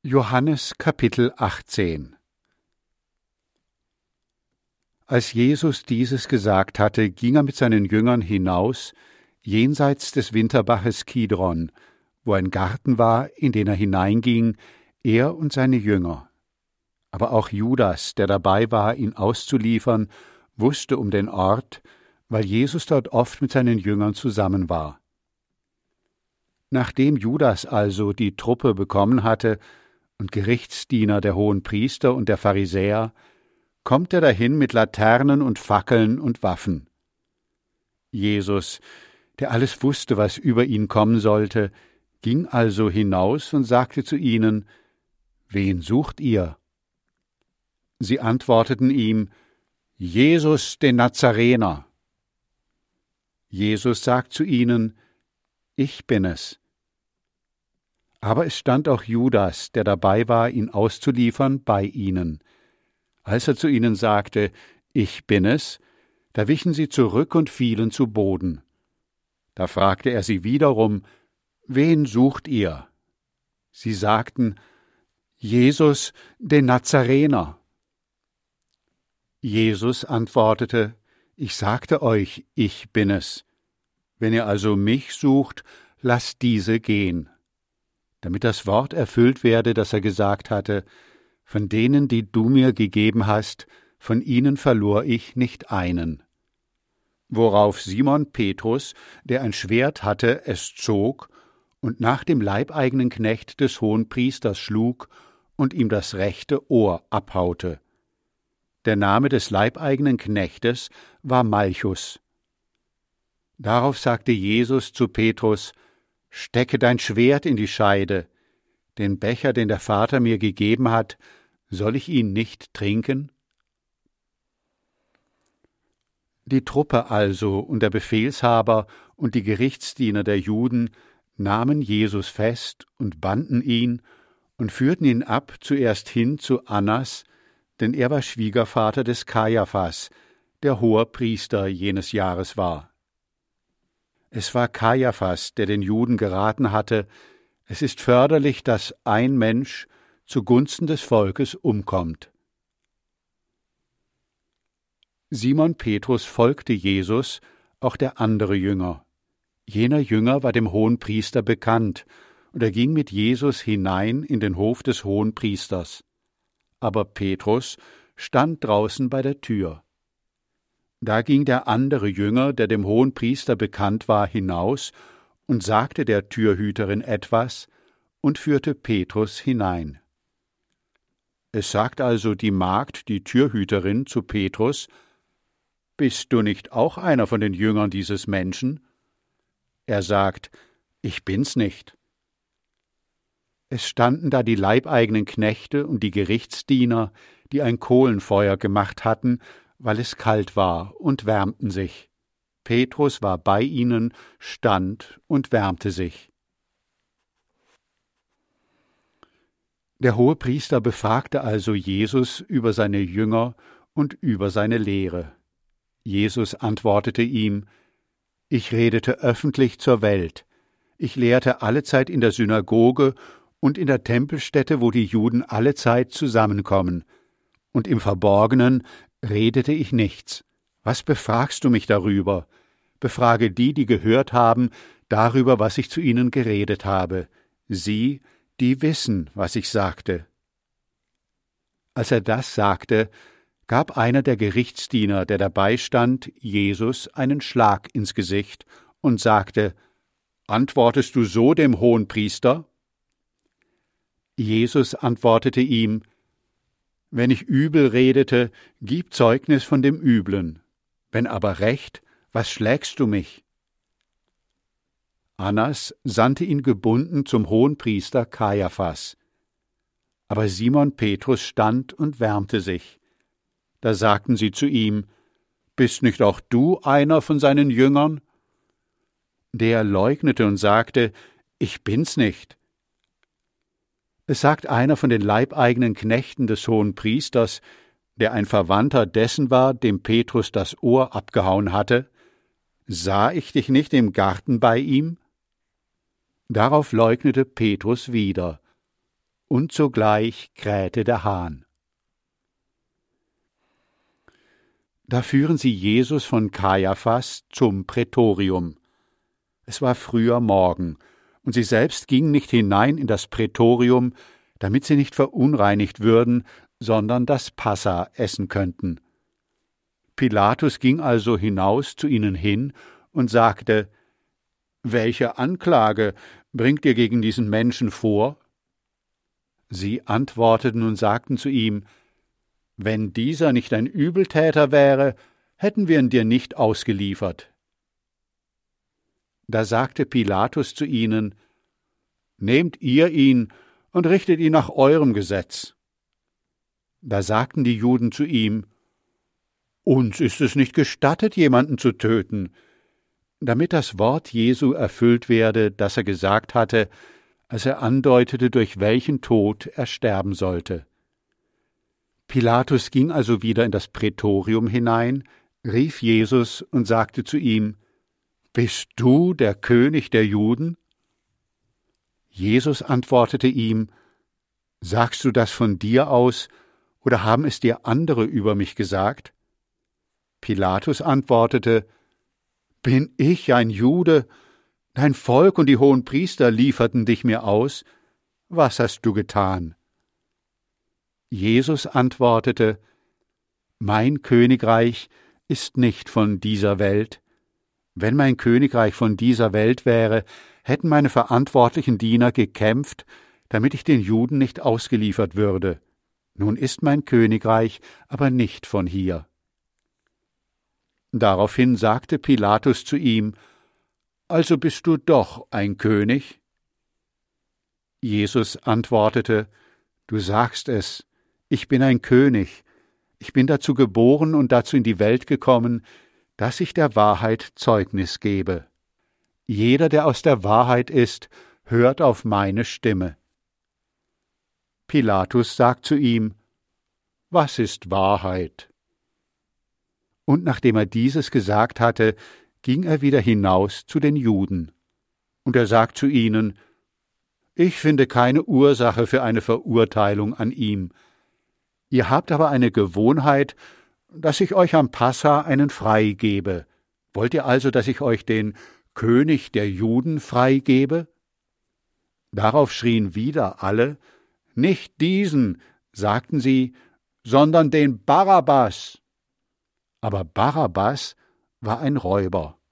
Johannes Kapitel 18. Als Jesus dieses gesagt hatte, ging er mit seinen Jüngern hinaus, jenseits des Winterbaches Kidron, wo ein Garten war, in den er hineinging, er und seine Jünger. Aber auch Judas, der dabei war, ihn auszuliefern, wusste um den Ort, weil Jesus dort oft mit seinen Jüngern zusammen war. Nachdem Judas also die Truppe bekommen hatte und Gerichtsdiener der Hohenpriester und der Pharisäer, kommt er dahin mit Laternen und Fackeln und Waffen. Jesus, der alles wusste, was über ihn kommen sollte, ging also hinaus und sagte zu ihnen: »Wen sucht ihr?« Sie antworteten ihm: »Jesus, den Nazarener.« Jesus sagt zu ihnen: »Ich bin es.« Aber es stand auch Judas, der dabei war, ihn auszuliefern, bei ihnen. Als er zu ihnen sagte: »Ich bin es«, da wichen sie zurück und fielen zu Boden. Da fragte er sie wiederum: »Wen sucht ihr?« Sie sagten: »Jesus, den Nazarener.« Jesus antwortete: »Ich sagte euch, ich bin es. Wenn ihr also mich sucht, lasst diese gehen.« Damit das Wort erfüllt werde, das er gesagt hatte: »Von denen, die du mir gegeben hast, von ihnen verlor ich nicht einen.« Worauf Simon Petrus, der ein Schwert hatte, es zog und nach dem leibeigenen Knecht des Hohenpriesters schlug und ihm das rechte Ohr abhaute. Der Name des leibeigenen Knechtes war Malchus. Darauf sagte Jesus zu Petrus: »Stecke dein Schwert in die Scheide. Den Becher, den der Vater mir gegeben hat, soll ich ihn nicht trinken?« Die Truppe also und der Befehlshaber und die Gerichtsdiener der Juden nahmen Jesus fest und banden ihn und führten ihn ab zuerst hin zu Annas, denn er war Schwiegervater des Kajaphas, der Hoherpriester jenes Jahres war. Es war Kajaphas, der den Juden geraten hatte: Es ist förderlich, dass ein Mensch zugunsten des Volkes umkommt. Simon Petrus folgte Jesus, auch der andere Jünger. Jener Jünger war dem Hohenpriester bekannt, und er ging mit Jesus hinein in den Hof des Hohenpriesters. Aber Petrus stand draußen bei der Tür. Da ging der andere Jünger, der dem Hohenpriester bekannt war, hinaus und sagte der Türhüterin etwas und führte Petrus hinein. Es sagt also die Magd, die Türhüterin, zu Petrus: »Bist du nicht auch einer von den Jüngern dieses Menschen?« Er sagt: »Ich bin's nicht.« Es standen da die leibeigenen Knechte und die Gerichtsdiener, die ein Kohlenfeuer gemacht hatten, weil es kalt war, und wärmten sich. Petrus war bei ihnen, stand und wärmte sich. Der Hohepriester befragte also Jesus über seine Jünger und über seine Lehre. Jesus antwortete ihm: »Ich redete öffentlich zur Welt. Ich lehrte allezeit in der Synagoge und in der Tempelstätte, wo die Juden allezeit zusammenkommen. Und im Verborgenen redete ich nichts. Was befragst du mich darüber? Befrage die, die gehört haben, darüber, was ich zu ihnen geredet habe. Sie, die wissen, was ich sagte.« Als er das sagte, gab einer der Gerichtsdiener, der dabei stand, Jesus einen Schlag ins Gesicht und sagte: »Antwortest du so dem Hohenpriester?« Jesus antwortete ihm: »Wenn ich übel redete, gib Zeugnis von dem Üblen. Wenn aber recht, was schlägst du mich?« Annas sandte ihn gebunden zum Hohenpriester Kajaphas. Aber Simon Petrus stand und wärmte sich. Da sagten sie zu ihm: »Bist nicht auch du einer von seinen Jüngern?« Der leugnete und sagte: »Ich bin's nicht.« Es sagt einer von den leibeigenen Knechten des Hohenpriesters, der ein Verwandter dessen war, dem Petrus das Ohr abgehauen hatte: »Sah ich dich nicht im Garten bei ihm?« Darauf leugnete Petrus wieder. Und sogleich krähte der Hahn. Da führen sie Jesus von Kajaphas zum Prätorium. Es war früher Morgen, und sie selbst gingen nicht hinein in das Prätorium, damit sie nicht verunreinigt würden, sondern das Passa essen könnten. Pilatus ging also hinaus zu ihnen hin und sagte: »Welche Anklage bringt ihr gegen diesen Menschen vor?« Sie antworteten und sagten zu ihm: »Wenn dieser nicht ein Übeltäter wäre, hätten wir ihn dir nicht ausgeliefert.« Da sagte Pilatus zu ihnen: »Nehmt ihr ihn und richtet ihn nach eurem Gesetz.« Da sagten die Juden zu ihm: »Uns ist es nicht gestattet, jemanden zu töten«, damit das Wort Jesu erfüllt werde, das er gesagt hatte, als er andeutete, durch welchen Tod er sterben sollte. Pilatus ging also wieder in das Prätorium hinein, rief Jesus und sagte zu ihm: »Bist du der König der Juden?« Jesus antwortete ihm: »Sagst du das von dir aus, oder haben es dir andere über mich gesagt?« Pilatus antwortete: »Bin ich ein Jude? Dein Volk und die Hohenpriester lieferten dich mir aus. Was hast du getan?« Jesus antwortete: »Mein Königreich ist nicht von dieser Welt. Wenn mein Königreich von dieser Welt wäre, hätten meine verantwortlichen Diener gekämpft, damit ich den Juden nicht ausgeliefert würde. Nun ist mein Königreich aber nicht von hier.« Daraufhin sagte Pilatus zu ihm: »Also bist du doch ein König?« Jesus antwortete: »Du sagst es, ich bin ein König. Ich bin dazu geboren und dazu in die Welt gekommen, dass ich der Wahrheit Zeugnis gebe. Jeder, der aus der Wahrheit ist, hört auf meine Stimme.« Pilatus sagt zu ihm: »Was ist Wahrheit?« Und nachdem er dieses gesagt hatte, ging er wieder hinaus zu den Juden. Und er sagt zu ihnen: »Ich finde keine Ursache für eine Verurteilung an ihm. Ihr habt aber eine Gewohnheit, dass ich euch am Passa einen freigebe. Wollt ihr also, dass ich euch den König der Juden freigebe?« Darauf schrien wieder alle: »Nicht diesen«, sagten sie, »sondern den Barabbas.« Aber Barabbas war ein Räuber.